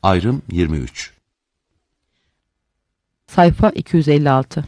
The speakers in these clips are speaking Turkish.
Ayrım 23. Sayfa 256.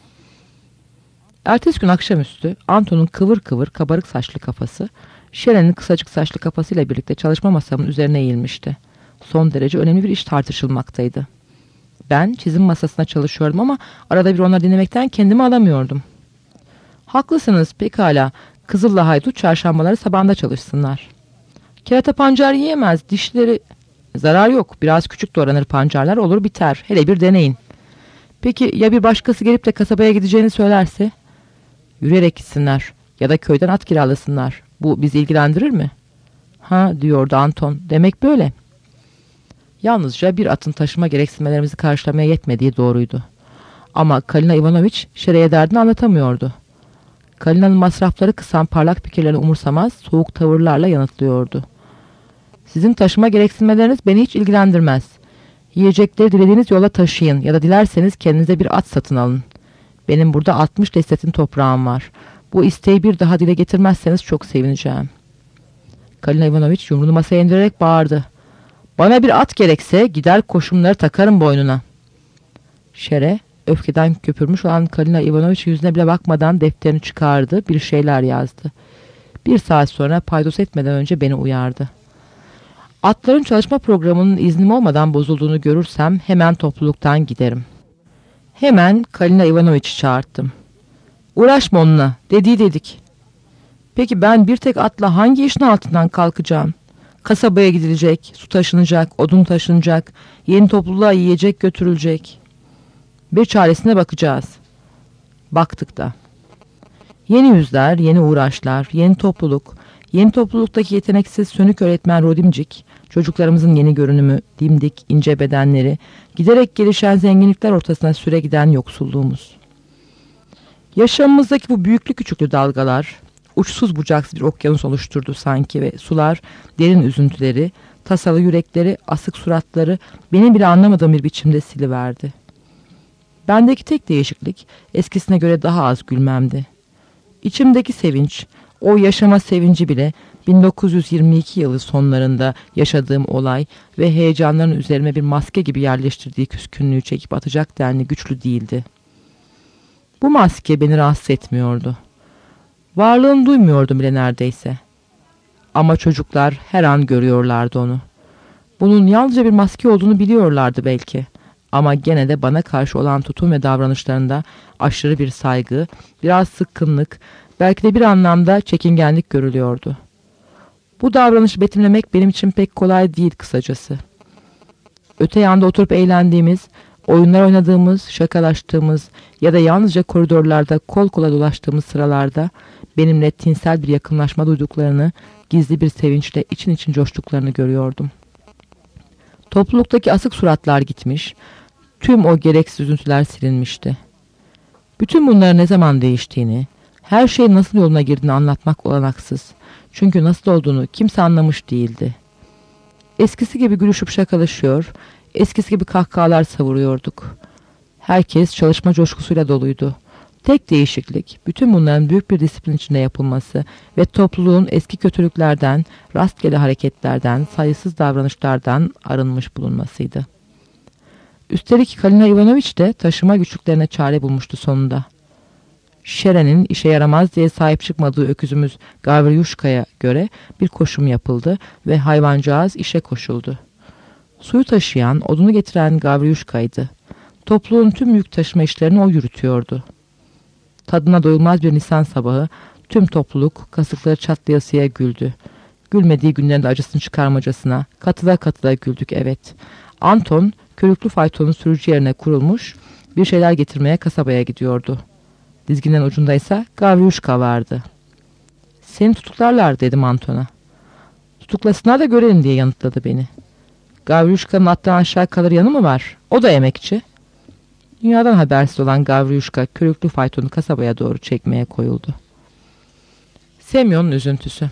Ertesi gün akşamüstü Anton'un kıvır kıvır kabarık saçlı kafası, Şeren'in kısacık saçlı kafasıyla birlikte çalışma masamın üzerine eğilmişti. Son derece önemli bir iş tartışılmaktaydı. Ben çizim masasına çalışıyordum ama arada bir onları dinlemekten kendimi alamıyordum. Haklısınız, pekala. Kızıl'la Haydut çarşambaları sabahında çalışsınlar. Kerata pancar yiyemez, dişleri... Zarar yok, biraz küçük doğranır pancarlar, olur biter. Hele bir deneyin. Peki ya bir başkası gelip de kasabaya gideceğini söylerse? Yürüyerek gitsinler ya da köyden at kiralasınlar. Bu bizi ilgilendirir mi? Ha, diyordu Anton, demek böyle. Yalnızca bir atın taşıma gereksinmelerimizi karşılamaya yetmediği doğruydu. Ama Kalina Ivanoviç Şere'ye derdini anlatamıyordu. Kalina'nın masrafları kısan parlak fikirlerini umursamaz, soğuk tavırlarla yanıtlıyordu. Sizin taşıma gereksinmeleriniz beni hiç ilgilendirmez. Yiyecekleri dilediğiniz yola taşıyın ya da dilerseniz kendinize bir at satın alın. Benim burada 60 desetin toprağım var. Bu isteği bir daha dile getirmezseniz çok sevineceğim. Kalina Ivanoviç yumruğunu masaya indirerek bağırdı. Bana bir at gerekse gider koşumları takarım boynuna. Şere öfkeden köpürmüş olan Kalina Ivanoviç yüzüne bile bakmadan defterini çıkardı, bir şeyler yazdı. Bir saat sonra paydos etmeden önce beni uyardı. Atların çalışma programının iznim olmadan bozulduğunu görürsem hemen topluluktan giderim. Hemen Kalina Ivanoviç'i çağırttım. Uğraşma onunla, dediği dedik. Peki ben bir tek atla hangi işin altından kalkacağım? Kasabaya gidilecek, su taşınacak, odun taşınacak, yeni topluluğa yiyecek götürülecek. Bir çaresine bakacağız. Baktık da. Yeni yüzler, yeni uğraşlar, yeni topluluk, yeni topluluktaki yeteneksiz sönük öğretmen Rodimcik, çocuklarımızın yeni görünümü, dimdik, ince bedenleri, giderek gelişen zenginlikler ortasına süre giden yoksulluğumuz. Yaşamımızdaki bu büyüklü küçüklü dalgalar, uçsuz bucaksız bir okyanus oluşturdu sanki ve sular, derin üzüntüleri, tasalı yürekleri, asık suratları benim bile anlamadığım bir biçimde siliverdi. Bendeki tek değişiklik eskisine göre daha az gülmemdi. İçimdeki sevinç, o yaşama sevinci bile 1922 yılı sonlarında yaşadığım olay ve heyecanların üzerime bir maske gibi yerleştirdiği küskünlüğü çekip atacak denli güçlü değildi. Bu maske beni rahatsız etmiyordu. Varlığını duymuyordum bile neredeyse. Ama çocuklar her an görüyorlardı onu. Bunun yalnızca bir maske olduğunu biliyorlardı belki. Ama gene de bana karşı olan tutum ve davranışlarında aşırı bir saygı, biraz sıkkınlık, belki de bir anlamda çekingenlik görülüyordu. Bu davranışı betimlemek benim için pek kolay değil kısacası. Öte yanda oturup eğlendiğimiz, oyunlar oynadığımız, şakalaştığımız ya da yalnızca koridorlarda kol kola dolaştığımız sıralarda benimle tinsel bir yakınlaşma duyduklarını, gizli bir sevinçle için için coştuklarını görüyordum. Topluluktaki asık suratlar gitmiş, tüm o gereksiz üzüntüler silinmişti. Bütün bunların ne zaman değiştiğini, her şeyin nasıl yoluna girdiğini anlatmak olanaksız. Çünkü nasıl olduğunu kimse anlamış değildi. Eskisi gibi gülüşüp şakalaşıyor, eskisi gibi kahkahalar savuruyorduk. Herkes çalışma coşkusuyla doluydu. Tek değişiklik, bütün bunların büyük bir disiplin içinde yapılması ve topluluğun eski kötülüklerden, rastgele hareketlerden, sayısız davranışlardan arınmış bulunmasıydı. Üstelik Kalina Ivanoviç de taşıma güçlüklerine çare bulmuştu sonunda. Şeren'in işe yaramaz diye sahip çıkmadığı öküzümüz Gavryushka'ya göre bir koşum yapıldı ve hayvancağız işe koşuldu. Suyu taşıyan, odunu getiren Gavryushka'ydı. Topluluğun tüm yük taşıma işlerini o yürütüyordu. Tadına doyulmaz bir Nisan sabahı tüm topluluk kasıkları çatlayasıya güldü. Gülmediği günlerin de acısını çıkarmacasına katıla katıla güldük, evet. Anton körüklü faytonun sürücü yerine kurulmuş bir şeyler getirmeye kasabaya gidiyordu. Dizginin ucundaysa Gavryushka vardı. Seni tutuklarlar dedim Anton'a. Tutuklasınlar da görelim diye yanıtladı beni. Gavryushka'nın attan aşağı kalır yanı mı var? O da emekçi. Dünyadan habersiz olan Gavryushka körüklü faytonu kasabaya doğru çekmeye koyuldu. Semyon'un üzüntüsü.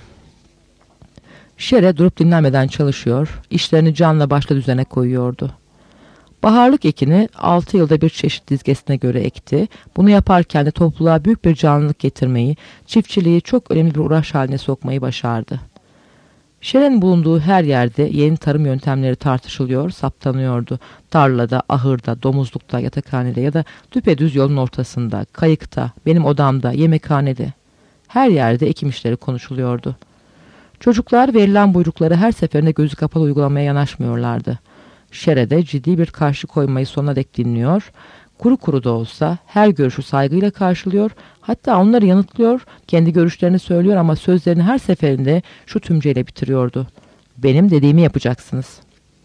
Şere durup dinlenmeden çalışıyor, işlerini canla başla düzene koyuyordu. Baharlık ekini 6 yılda bir çeşit dizgesine göre ekti. Bunu yaparken de topluluğa büyük bir canlılık getirmeyi, çiftçiliği çok önemli bir uğraş haline sokmayı başardı. Şeren'in bulunduğu her yerde yeni tarım yöntemleri tartışılıyor, saptanıyordu. Tarlada, ahırda, domuzlukta, yatakhanede ya da düpedüz yolun ortasında, kayıkta, benim odamda, yemekhanede. Her yerde ekim işleri konuşuluyordu. Çocuklar verilen buyrukları her seferinde gözü kapalı uygulamaya yanaşmıyorlardı. Şere'de ciddi bir karşı koymayı sonuna dek dinliyor, kuru kuru da olsa her görüşü saygıyla karşılıyor, hatta onları yanıtlıyor, kendi görüşlerini söylüyor ama sözlerini her seferinde şu tümceyle bitiriyordu: benim dediğimi yapacaksınız.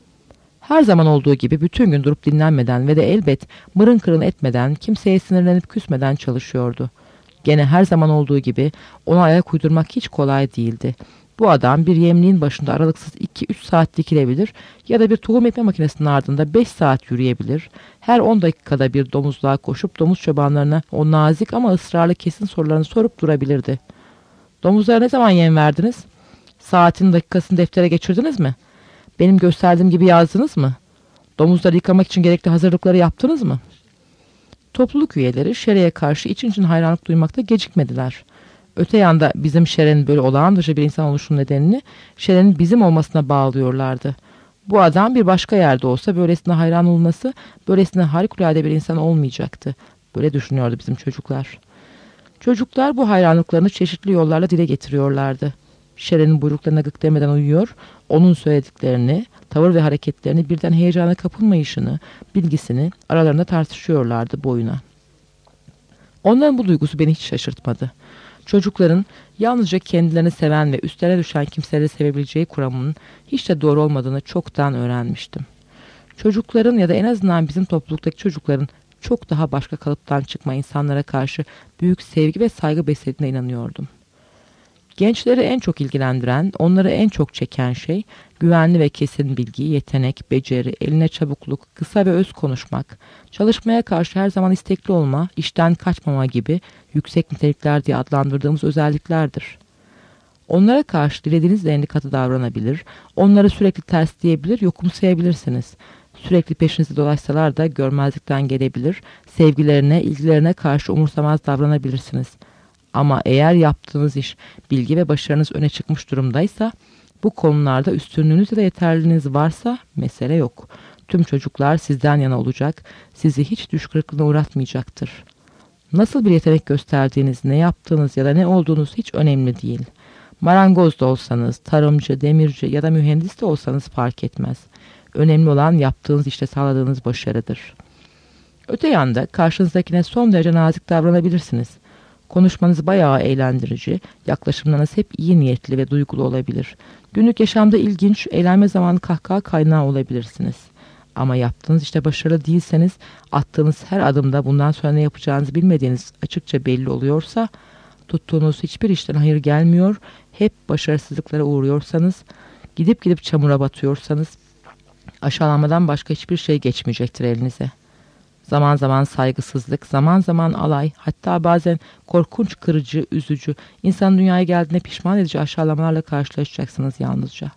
Her zaman olduğu gibi bütün gün durup dinlenmeden ve de elbet mırın kırın etmeden, kimseye sinirlenip küsmeden çalışıyordu. Gene her zaman olduğu gibi ona ayak uydurmak hiç kolay değildi. Bu adam bir yemliğin başında aralıksız 2-3 saat dikilebilir ya da bir tohum ekme makinesinin ardında 5 saat yürüyebilir. Her 10 dakikada bir domuzluğa koşup domuz çobanlarına o nazik ama ısrarlı kesin sorularını sorup durabilirdi. Domuzlara ne zaman yem verdiniz? Saatin dakikasını deftere geçirdiniz mi? Benim gösterdiğim gibi yazdınız mı? Domuzları yıkamak için gerekli hazırlıkları yaptınız mı? Topluluk üyeleri Şere'ye karşı için hayranlık duymakta gecikmediler. Öte yanda bizim Şeren'in böyle olağan dışı bir insan oluşunun nedenini Şeren'in bizim olmasına bağlıyorlardı. Bu adam bir başka yerde olsa böylesine hayran olması, böylesine harikulade bir insan olmayacaktı. Böyle düşünüyordu bizim çocuklar. Çocuklar bu hayranlıklarını çeşitli yollarla dile getiriyorlardı. Şeren'in buyruklarına gık demeden uyuyor, onun söylediklerini, tavır ve hareketlerini, birden heyecana kapılmayışını, bilgisini aralarında tartışıyorlardı boyuna. Onların bu duygusu beni hiç şaşırtmadı. Çocukların yalnızca kendilerini seven ve üstlerine düşen kimseleri sevebileceği kuramının hiç de doğru olmadığını çoktan öğrenmiştim. Çocukların ya da en azından bizim topluluktaki çocukların çok daha başka kalıptan çıkma insanlara karşı büyük sevgi ve saygı beslediğine inanıyordum. Gençleri en çok ilgilendiren, onları en çok çeken şey güvenli ve kesin bilgi, yetenek, beceri, eline çabukluk, kısa ve öz konuşmak, çalışmaya karşı her zaman istekli olma, işten kaçmama gibi yüksek nitelikler diye adlandırdığımız özelliklerdir. Onlara karşı dilediğiniz denli katı davranabilir, onları sürekli tersleyebilir, yokumsayabilirsiniz. Sürekli peşinizde dolaşsalar da görmezlikten gelebilir, sevgilerine, ilgilerine karşı umursamaz davranabilirsiniz. Ama eğer yaptığınız iş bilgi ve başarınız öne çıkmış durumdaysa, bu konularda üstünlüğünüz ya da yeterliliğiniz varsa mesele yok. Tüm çocuklar sizden yana olacak, sizi hiç düş kırıklığına uğratmayacaktır. Nasıl bir yetenek gösterdiğiniz, ne yaptığınız ya da ne olduğunuz hiç önemli değil. Marangoz da olsanız, tarımcı, demirci ya da mühendis de olsanız fark etmez. Önemli olan yaptığınız işte sağladığınız başarıdır. Öte yanda karşınızdakine son derece nazik davranabilirsiniz. Konuşmanız bayağı eğlendirici, yaklaşımlarınız hep iyi niyetli ve duygulu olabilir. Günlük yaşamda ilginç, eğlenme zamanı kahkaha kaynağı olabilirsiniz. Ama yaptığınız işte başarılı değilseniz, attığınız her adımda bundan sonra ne yapacağınızı bilmediğiniz açıkça belli oluyorsa, tuttuğunuz hiçbir işten hayır gelmiyor, hep başarısızlıklara uğruyorsanız, gidip çamura batıyorsanız, aşağılamadan başka hiçbir şey geçmeyecektir elinize. Zaman zaman saygısızlık, zaman zaman alay, hatta bazen korkunç, kırıcı, üzücü, insanın dünyaya geldiğine pişman edici aşağılamalarla karşılaşacaksınız yalnızca.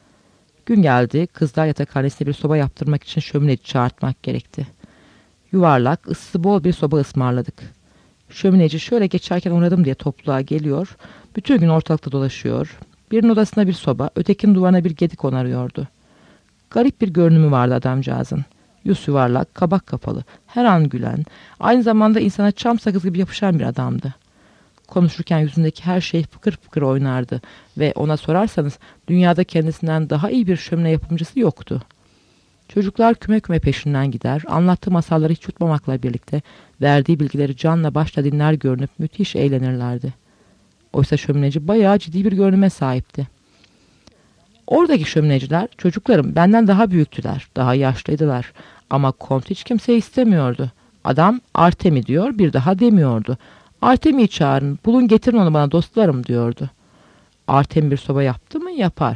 Gün geldi, kızlar yatakhanesine bir soba yaptırmak için şömineci çağırtmak gerekti. Yuvarlak, ısısı bol bir soba ısmarladık. Şömineci şöyle geçerken uğradım diye topluluğa geliyor, bütün gün ortalıkta dolaşıyor. Birinin odasına bir soba, ötekinin duvarına bir gedik onarıyordu. Garip bir görünümü vardı adamcağızın. Yüz yuvarlak, kabak kafalı, her an gülen, aynı zamanda insana çam sakızı gibi yapışan bir adamdı. Konuşurken yüzündeki her şey fıkır fıkır oynardı ve ona sorarsanız dünyada kendisinden daha iyi bir şömine yapımcısı yoktu. Çocuklar küme küme peşinden gider, anlattığı masalları hiç yutmamakla birlikte verdiği bilgileri canla başla dinler görünüp müthiş eğlenirlerdi. Oysa şömineci bayağı ciddi bir görünüme sahipti. Oradaki şömineciler, çocuklarım, benden daha büyüktüler, daha yaşlıydılar. Ama kont hiç kimseyi istemiyordu. Adam Artemi diyor, bir daha demiyordu. Artemi'yi çağırın, bulun getirin onu bana dostlarım diyordu. Artemi bir soba yaptı mı? Yapar.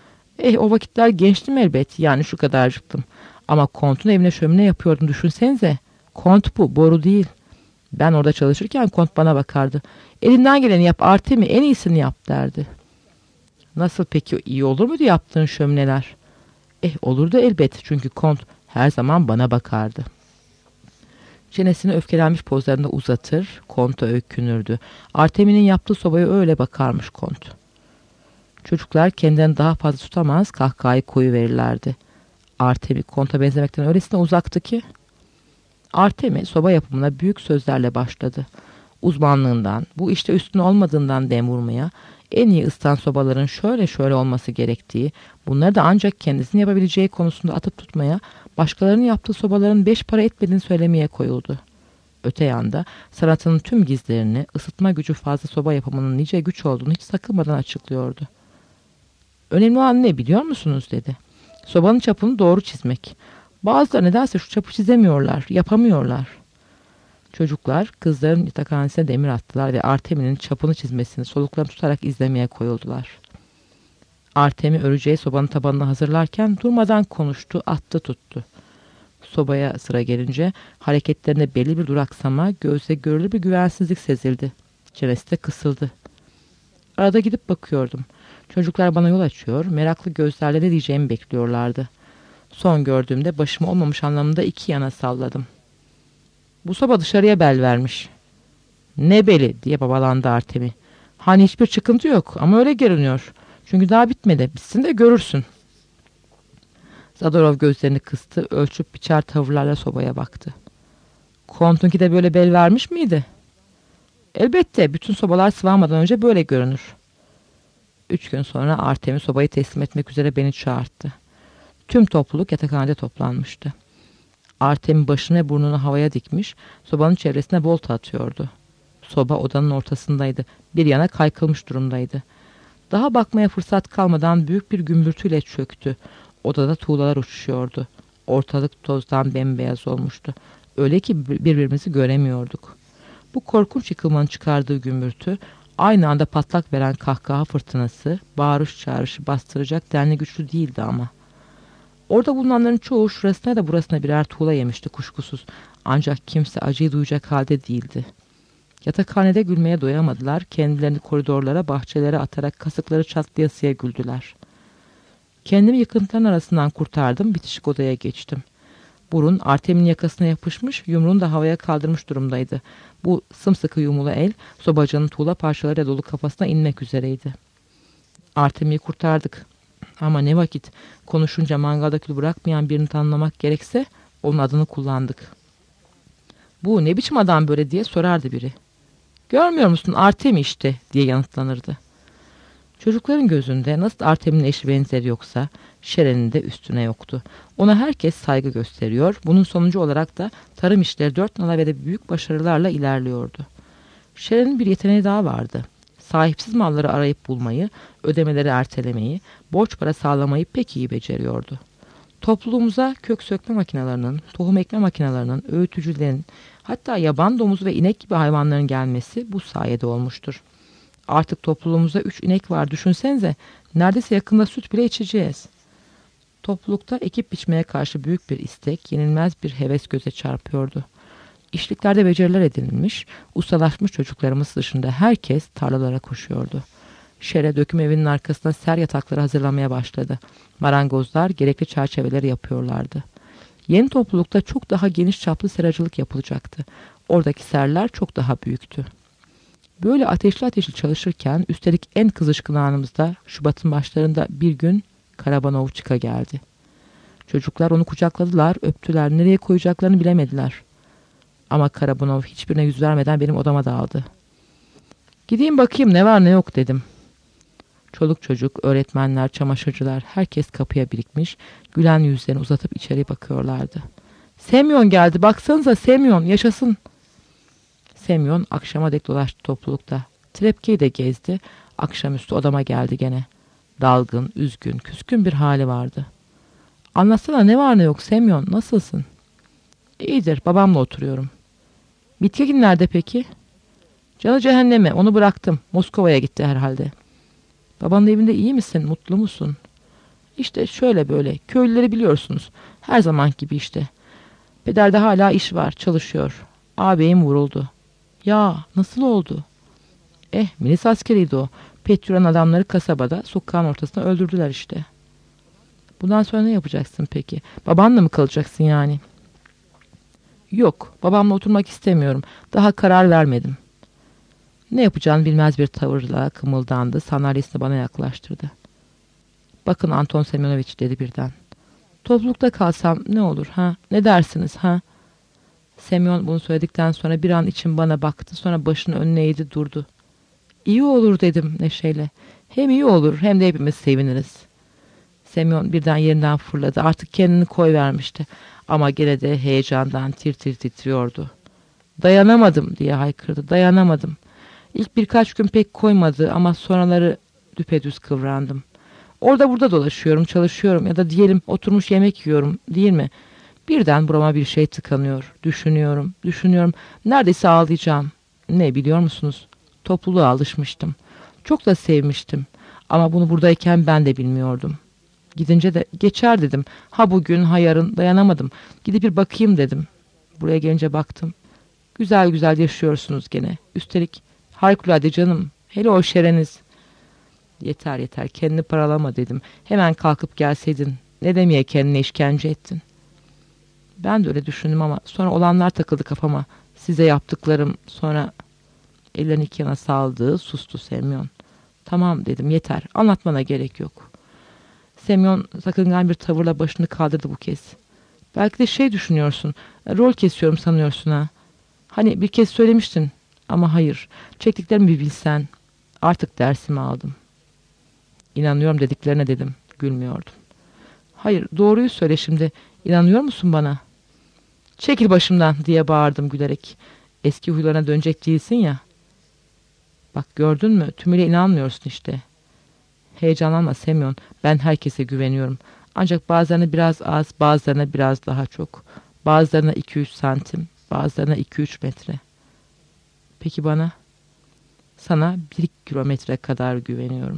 O vakitler gençtim elbet, yani şu kadarcıktım. Ama kontun evine şömine yapıyordum, düşünsenize. Kont bu, boru değil. Ben orada çalışırken kont bana bakardı. Elinden geleni yap Artemi, en iyisini yap derdi. Nasıl peki, iyi olur muydu yaptığın şömineler? Olurdu elbet, çünkü kont her zaman bana bakardı. Çenesini öfkelenmiş pozlarında uzatır, konta öykünürdü. Artemi'nin yaptığı sobaya öyle bakarmış kont. Çocuklar kendilerini daha fazla tutamaz, kahkahayı koyuverirlerdi. Artemi konta benzemekten öylesine uzaktı ki. Artemi soba yapımına büyük sözlerle başladı. Uzmanlığından, bu işte üstün olmadığından dem vurmaya, en iyi ısıtan sobaların şöyle şöyle olması gerektiği, bunları da ancak kendisinin yapabileceği konusunda atıp tutmaya, başkalarının yaptığı sobaların 5 para etmediğini söylemeye koyuldu. Öte yanda sanatının tüm gizlerini, ısıtma gücü fazla soba yapımının nice güç olduğunu hiç sakınmadan açıklıyordu. Önemli olan ne biliyor musunuz dedi. Sobanın çapını doğru çizmek. Bazıları nedense şu çapı çizemiyorlar, yapamıyorlar. Çocuklar kızların yatakhanesine demir attılar ve Artemi'nin çapını çizmesini soluklarını tutarak izlemeye koyuldular. Artemi öreceği sobanın tabanını hazırlarken durmadan konuştu, attı tuttu. Sobaya sıra gelince hareketlerinde belli bir duraksama, gözle görülür bir güvensizlik sezildi. Çenesi de kısıldı. Arada gidip bakıyordum. Çocuklar bana yol açıyor, meraklı gözlerle ne diyeceğimi bekliyorlardı. Son gördüğümde başımı olmamış anlamında iki yana salladım. Bu soba dışarıya bel vermiş. Ne beli diye babalandı Artemi. Hani hiçbir çıkıntı yok ama öyle görünüyor. Çünkü daha bitmedi. Bitsin de görürsün. Zadorov gözlerini kıstı, ölçüp biçer tavırlarla sobaya baktı. Kontunki de böyle bel vermiş miydi? Elbette bütün sobalar sıvanmadan önce böyle görünür. 3 gün sonra Artemi sobayı teslim etmek üzere beni çağırdı. Tüm topluluk yatakhanede toplanmıştı. Artemi başını ve burnunu havaya dikmiş, sobanın çevresine volta atıyordu. Soba odanın ortasındaydı, bir yana kaykılmış durumdaydı. Daha bakmaya fırsat kalmadan büyük bir gümbürtüyle çöktü. Odada tuğlalar uçuşuyordu. Ortalık tozdan bembeyaz olmuştu. Öyle ki birbirimizi göremiyorduk. Bu korkunç yıkılmanın çıkardığı gümbürtü, aynı anda patlak veren kahkaha fırtınası, bağırış çağrışı bastıracak denli güçlü değildi ama. Orada bulunanların çoğu şurasına da burasına birer tuğla yemişti kuşkusuz. Ancak kimse acıyı duyacak halde değildi. Yatakhanede gülmeye doyamadılar. Kendilerini koridorlara, bahçelere atarak kasıkları çatlayasıya güldüler. Kendimi yıkıntıların arasından kurtardım. Bitişik odaya geçtim. Burun Artem'in yakasına yapışmış, yumruğunu da havaya kaldırmış durumdaydı. Bu sımsıkı yumulu el, sobacının tuğla parçalarıyla dolu kafasına inmek üzereydi. Artem'i kurtardık. Ama ne vakit konuşunca mangalda kül bırakmayan birini tanımlamak gerekse onun adını kullandık. Bu ne biçim adam böyle diye sorardı biri. Görmüyor musun Artem işte diye yanıtlanırdı. Çocukların gözünde nasıl Artem'in eşi benzeri yoksa Şeren'in de üstüne yoktu. Ona herkes saygı gösteriyor. Bunun sonucu olarak da tarım işleri 4 nala ve de büyük başarılarla ilerliyordu. Şeren'in bir yeteneği daha vardı. Sahipsiz malları arayıp bulmayı, ödemeleri ertelemeyi, borç para sağlamayı pek iyi beceriyordu. Topluluğumuza kök sökme makinelerinin, tohum ekme makinelerinin, öğütücülerin, hatta yaban domuzu ve inek gibi hayvanların gelmesi bu sayede olmuştur. Artık topluluğumuzda 3 inek var düşünsenize, neredeyse yakında süt bile içeceğiz. Toplulukta ekip biçmeye karşı büyük bir istek, yenilmez bir heves göze çarpıyordu. İşliklerde beceriler edinilmiş, ustalaşmış çocuklarımız dışında herkes tarlalara koşuyordu. Şere döküm evinin arkasına ser yatakları hazırlamaya başladı. Marangozlar gerekli çerçeveleri yapıyorlardı. Yeni toplulukta çok daha geniş çaplı seracılık yapılacaktı. Oradaki serler çok daha büyüktü. Böyle ateşli çalışırken üstelik en kızışkın anımızda Şubat'ın başlarında bir gün Karabanovçika geldi. Çocuklar onu kucakladılar, öptüler, nereye koyacaklarını bilemediler. Ama Karabanov hiçbirine yüz vermeden benim odama daldı. Gideyim bakayım ne var ne yok dedim. Çoluk çocuk, öğretmenler, çamaşırcılar herkes kapıya birikmiş, gülen yüzlerini uzatıp içeri bakıyorlardı. Semyon geldi, baksanıza Semyon, yaşasın. Semyon akşama dek dolaştı toplulukta. Trepkeyi de gezdi, akşamüstü odama geldi gene. Dalgın, üzgün, küskün bir hali vardı. Anlatsana ne var ne yok Semyon, nasılsın? İyidir, babamla oturuyorum. Mityakin nerede peki? Canı cehenneme, onu bıraktım. Moskova'ya gitti herhalde. Babanın evinde iyi misin, mutlu musun? İşte şöyle böyle, köylüleri biliyorsunuz. Her zaman gibi işte. Pederde hala iş var, çalışıyor. Ağabeyim vuruldu. Ya, nasıl oldu? Milis askeriydi o. Petyoran adamları kasabada, sokağın ortasında öldürdüler işte. Bundan sonra ne yapacaksın peki? Babanla mı kalacaksın yani? Yok, babamla oturmak istemiyorum. Daha karar vermedim. Ne yapacağını bilmez bir tavırla kımıldandı. Sandalyesini bana yaklaştırdı. Bakın Anton Semyonoviç dedi birden. Toplulukta kalsam ne olur ha? Ne dersiniz ha? Semyon bunu söyledikten sonra bir an için bana baktı. Sonra başını önüne eğdi durdu. İyi olur dedim neşeyle. Hem iyi olur hem de hepimiz seviniriz. Semyon birden yerinden fırladı. Artık kendini koyvermişti. Ama gene de heyecandan tir tir titriyordu. Dayanamadım diye haykırdı. Dayanamadım. İlk birkaç gün pek koymadı ama sonraları düpedüz kıvrandım. Orada burada dolaşıyorum, çalışıyorum ya da diyelim oturmuş yemek yiyorum değil mi? Birden burama bir şey tıkanıyor. Düşünüyorum. Neredeyse ağlayacağım. Ne biliyor musunuz? Topluluğa alışmıştım. Çok da sevmiştim. Ama bunu buradayken ben de bilmiyordum. Gidince de geçer dedim. Ha bugün ha yarın dayanamadım. Gidip bir bakayım dedim. Buraya gelince baktım. Güzel güzel yaşıyorsunuz gene. Üstelik harikulade canım. Hele o şereniz. Yeter kendini paralama dedim. Hemen kalkıp gelseydin. Ne demeye kendine işkence ettin? Ben de öyle düşündüm ama sonra olanlar takıldı kafama. Size yaptıklarım sonra ellerini iki yana saldı. Sustu Semyon. Tamam dedim yeter. Anlatmana gerek yok. Semyon sakıngan bir tavırla başını kaldırdı bu kez. Belki de şey düşünüyorsun. Rol kesiyorum sanıyorsun ha. Hani bir kez söylemiştin. Ama hayır. Çektiklerimi bir bilsen. Artık dersimi aldım. İnanıyorum dediklerine dedim. Gülmüyordum. Hayır doğruyu söyle şimdi. İnanıyor musun bana? Çekil başımdan diye bağırdım gülerek. Eski huylarına dönecek değilsin ya. Bak gördün mü? Tümüyle inanmıyorsun işte. Heyecanlanma Semyon. Ben herkese güveniyorum. Ancak bazılarına biraz az, bazılarına biraz daha çok. Bazılarına 2-3 santim, bazılarına 2-3 metre. Peki bana? Sana 1 kilometre kadar güveniyorum.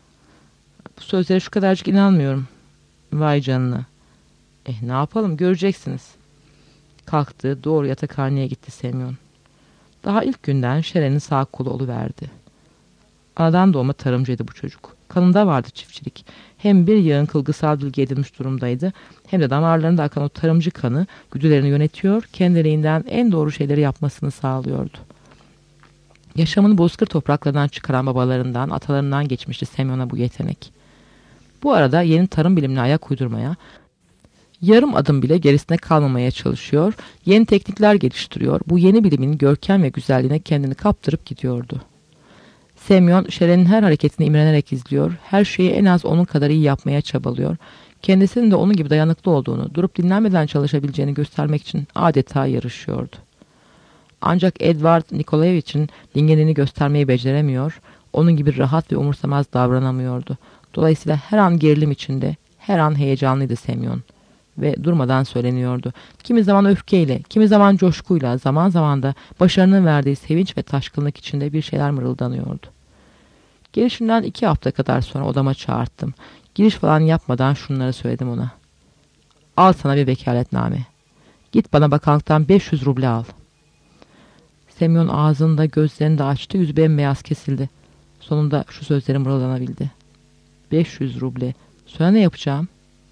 Bu sözlere şu kadarcık inanmıyorum. Vay canına. Ne yapalım göreceksiniz. Kalktı doğru yatakhaneye gitti Semyon. Daha ilk günden Şeren'in sağ kolu oluverdi. Anadan doğma tarımcıydı bu çocuk. Kanında vardı çiftçilik. Hem bir yığın kılgısal bilgi edinmiş durumdaydı hem de damarlarında akan o tarımcı kanı güdülerini yönetiyor, kendiliğinden en doğru şeyleri yapmasını sağlıyordu. Yaşamını bozkır topraklarından çıkaran babalarından, atalarından geçmişti Semyon'a bu yetenek. Bu arada yeni tarım bilimine ayak uydurmaya, yarım adım bile gerisine kalmamaya çalışıyor, yeni teknikler geliştiriyor, bu yeni bilimin görkem ve güzelliğine kendini kaptırıp gidiyordu. Semyon, Şeren'in her hareketini imrenerek izliyor, her şeyi en az onun kadar iyi yapmaya çabalıyor, kendisinin de onun gibi dayanıklı olduğunu, durup dinlenmeden çalışabileceğini göstermek için adeta yarışıyordu. Ancak Edward Nikolaevich'in dingenliğini göstermeyi beceremiyor, onun gibi rahat ve umursamaz davranamıyordu. Dolayısıyla her an gerilim içinde, her an heyecanlıydı Semyon. Ve durmadan söyleniyordu. Kimi zaman öfkeyle, kimi zaman coşkuyla, zaman zaman da başarının verdiği sevinç ve taşkınlık içinde bir şeyler mırıldanıyordu. Gelişinden 2 hafta kadar sonra odama çağırttım. Giriş falan yapmadan şunları söyledim ona. Al sana bir vekaletname. Git bana bakanlıktan 500 ruble al. Semyon ağzını da gözlerini de açtı, yüzü bembeyaz kesildi. Sonunda şu sözleri mırıldanabildi. 500 ruble. Sonra ne yapacağım?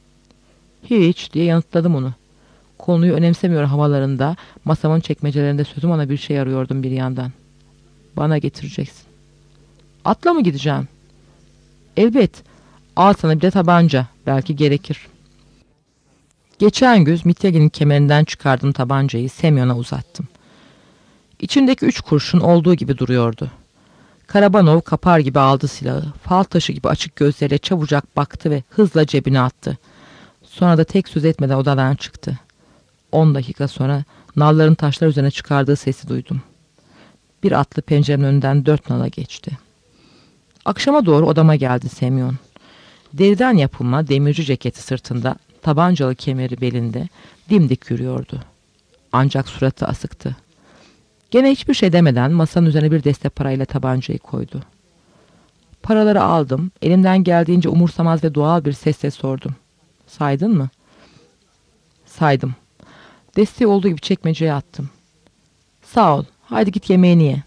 Hiç diye yanıtladım onu. Konuyu önemsemiyor havalarında, masamın çekmecelerinde sözüm ona bir şey arıyordum bir yandan. Bana getireceksin. Atla mı gideceğim? Elbet. Al sana bir de tabanca. Belki gerekir. Geçen güz Mityagin'in kemerinden çıkardığım tabancayı Semyon'a uzattım. İçindeki 3 kurşun olduğu gibi duruyordu. Karabanov kapar gibi aldı silahı. Fal taşı gibi açık gözleriyle çabucak baktı ve hızla cebine attı. Sonra da tek söz etmeden odadan çıktı. 10 dakika sonra nalların taşlar üzerine çıkardığı sesi duydum. Bir atlı pencerenin önünden 4 nala geçti. Akşama doğru odama geldi Semyon. Deriden yapılma demirci ceketi sırtında, tabancalı kemeri belinde dimdik yürüyordu. Ancak suratı asıktı. Gene hiçbir şey demeden masanın üzerine bir deste parayla tabancayı koydu. Paraları aldım, elimden geldiğince umursamaz ve doğal bir sesle sordum. Saydın mı? Saydım. Desteği olduğu gibi çekmeceye attım. Sağ ol, haydi git yemeğini ye.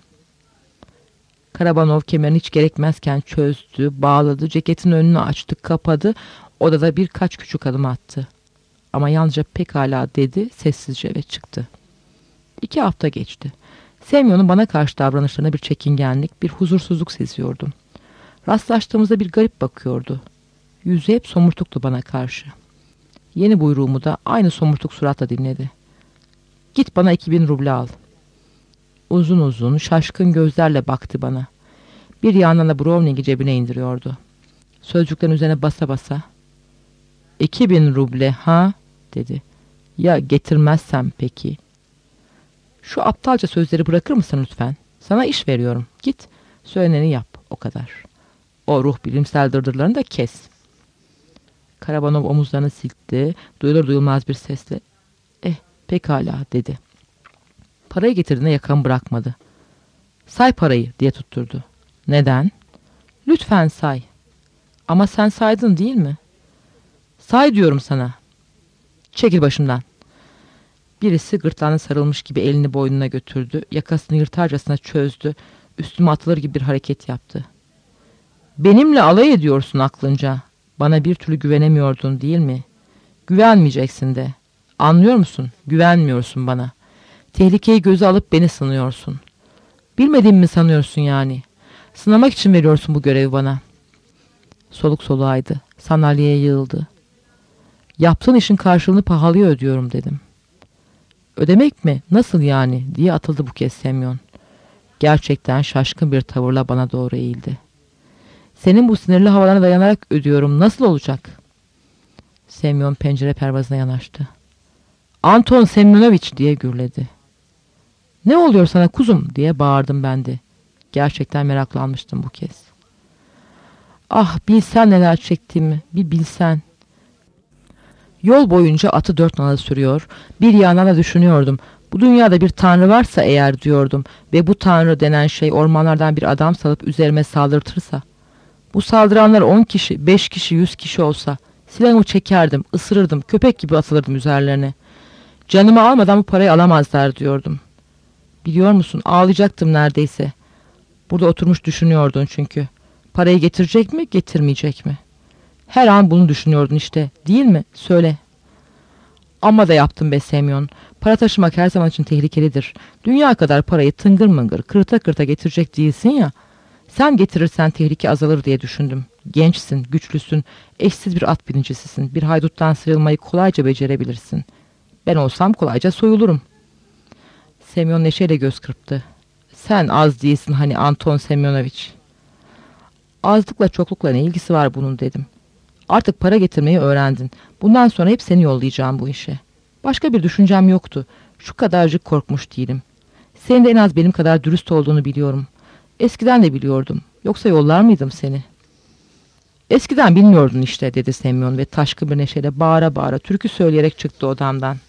Karabanov kemerini hiç gerekmezken çözdü, bağladı, ceketin önünü açtı, kapadı, odada birkaç küçük adım attı. Ama yalnızca pekala dedi, sessizce ve çıktı. 2 hafta geçti. Semyon'un bana karşı davranışlarına bir çekingenlik, bir huzursuzluk seziyordum. Rastlaştığımızda bir garip bakıyordu. Yüzü hep somurtuktu bana karşı. Yeni buyruğumu da aynı somurtuk suratla dinledi. Git bana 2000 ruble al. Uzun uzun, şaşkın gözlerle baktı bana. Bir yandan da Browning'i cebine indiriyordu. Sözcüklerin üzerine basa basa. 2000 ruble ha? Dedi. Ya getirmezsem peki? Şu aptalca sözleri bırakır mısın lütfen? Sana iş veriyorum. Git, söyleneni yap, o kadar. O ruh bilimsel dırdırlarını da kes. Karabanov omuzlarını silkti, duyulur duyulmaz bir sesle. Pekala, dedi. Parayı getirdiğinde yakamı bırakmadı. Say parayı, diye tutturdu. Neden? Lütfen say. Ama sen saydın değil mi? Say diyorum sana. Çekil başımdan. Birisi gırtlağına sarılmış gibi elini boynuna götürdü, yakasını yırtarcasına çözdü, üstüme atılır gibi bir hareket yaptı. Benimle alay ediyorsun aklınca. Bana bir türlü güvenemiyordun değil mi? Güvenmeyeceksin de. Anlıyor musun? Güvenmiyorsun bana. Tehlikeyi göze alıp beni sınıyorsun. Bilmediğimi mi sanıyorsun yani? Sınamak için veriyorsun bu görevi bana. Soluk soluğaydı. Sandalyeye yığıldı. Yaptığın işin karşılığını pahalıya ödüyorum dedim. Ödemek mi? Nasıl yani? Diye atıldı bu kez Semyon. Gerçekten şaşkın bir tavırla bana doğru eğildi. Senin bu sinirli havalarına dayanarak ödüyorum. Nasıl olacak? Semyon pencere pervazına yanaştı. Anton Semyonoviç diye gürledi. Ne oluyor sana kuzum diye bağırdım ben de. Gerçekten meraklanmıştım bu kez. Ah bilsen neler çektiğimi, bir bilsen. Yol boyunca atı dört nala sürüyor, bir yandan da düşünüyordum. Bu dünyada bir tanrı varsa eğer diyordum ve bu tanrı denen şey ormanlardan bir adam salıp üzerime saldırtırsa. Bu saldıranlar 10 kişi, 5 kişi, 100 kişi olsa silahımı çekerdim, ısırırdım, köpek gibi atılırdım üzerlerine. Canımı almadan bu parayı alamazlar diyordum. Biliyor musun ağlayacaktım neredeyse. Burada oturmuş düşünüyordun çünkü. Parayı getirecek mi, getirmeyecek mi? Her an bunu düşünüyordun işte, değil mi? Söyle. Amma da yaptım be Semyon. Para taşımak her zaman için tehlikelidir. Dünya kadar parayı tıngır mıngır, kırta kırta getirecek değilsin ya. Sen getirirsen tehlike azalır diye düşündüm. Gençsin, güçlüsün, eşsiz bir at birincisisin. Bir hayduttan sıyrılmayı kolayca becerebilirsin. Ben olsam kolayca soyulurum. Semyon neşeyle göz kırptı. Sen az değilsin hani Anton Semyonoviç. Azlıkla çoklukla ne ilgisi var bunun dedim. Artık para getirmeyi öğrendin. Bundan sonra hep seni yollayacağım bu işe. Başka bir düşüncem yoktu. Şu kadarcık korkmuş değilim. Senin de en az benim kadar dürüst olduğunu biliyorum. Eskiden de biliyordum. Yoksa yollar mıydım seni? Eskiden bilmiyordun işte dedi Semyon ve taşkın bir neşeyle bağıra bağıra türkü söyleyerek çıktı odamdan.